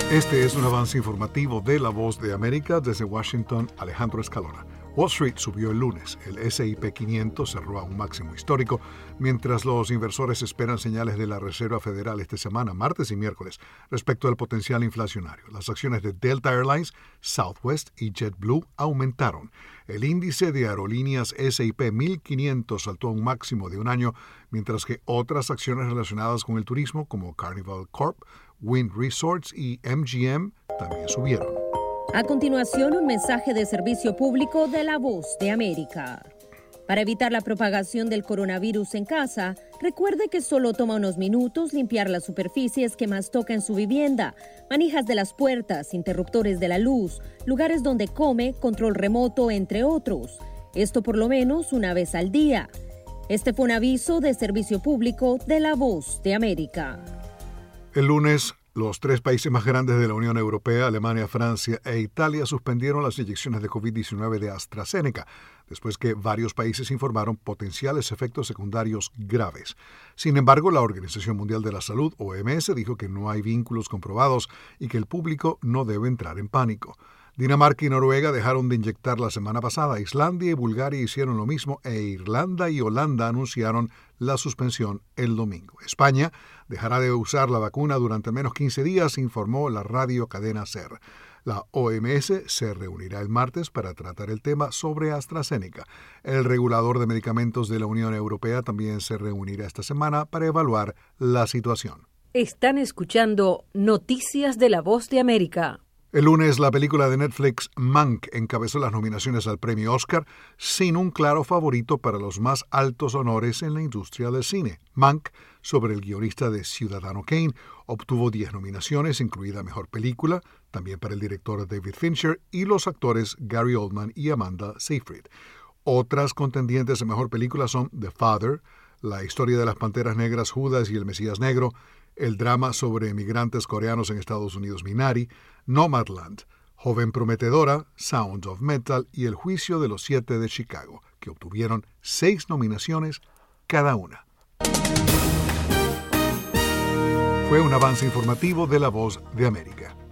Este es un avance informativo de La Voz de América. Desde Washington, Alejandro Escalona. Wall Street subió el lunes. El S&P 500 cerró a un máximo histórico, mientras los inversores esperan señales de la Reserva Federal esta semana, martes y miércoles, respecto al potencial inflacionario. Las acciones de Delta Airlines, Southwest y JetBlue aumentaron. El índice de aerolíneas S&P 1500 saltó a un máximo de un año, mientras que otras acciones relacionadas con el turismo, como Carnival Corp, Wynn Resorts y MGM, también subieron. A continuación, un mensaje de servicio público de La Voz de América. Para evitar la propagación del coronavirus en casa, recuerde que solo toma unos minutos limpiar las superficies que más toca en su vivienda, manijas de las puertas, interruptores de la luz, lugares donde come, control remoto, entre otros. Esto por lo menos una vez al día. Este fue un aviso de servicio público de La Voz de América. El lunes, los 3 países más grandes de la Unión Europea, Alemania, Francia e Italia, suspendieron las inyecciones de COVID-19 de AstraZeneca, después que varios países informaron potenciales efectos secundarios graves. Sin embargo, la Organización Mundial de la Salud, OMS, dijo que no hay vínculos comprobados y que el público no debe entrar en pánico. Dinamarca y Noruega dejaron de inyectar la semana pasada. Islandia y Bulgaria hicieron lo mismo e Irlanda y Holanda anunciaron la suspensión el domingo. España dejará de usar la vacuna durante al menos 15 días, informó la radio cadena SER. La OMS se reunirá el martes para tratar el tema sobre AstraZeneca. El regulador de medicamentos de la Unión Europea también se reunirá esta semana para evaluar la situación. Están escuchando Noticias de La Voz de América. El lunes, la película de Netflix Mank encabezó las nominaciones al premio Oscar sin un claro favorito para los más altos honores en la industria del cine. Mank, sobre el guionista de Ciudadano Kane, obtuvo 10 nominaciones, incluida Mejor Película, también para el director David Fincher y los actores Gary Oldman y Amanda Seyfried. Otras contendientes a Mejor Película son The Father, La historia de las Panteras Negras, Judas y el Mesías Negro, el drama sobre emigrantes coreanos en Estados Unidos, Minari, Nomadland, Joven Prometedora, Sound of Metal y El Juicio de los 7 de Chicago, que obtuvieron 6 nominaciones cada una. Fue un avance informativo de La Voz de América.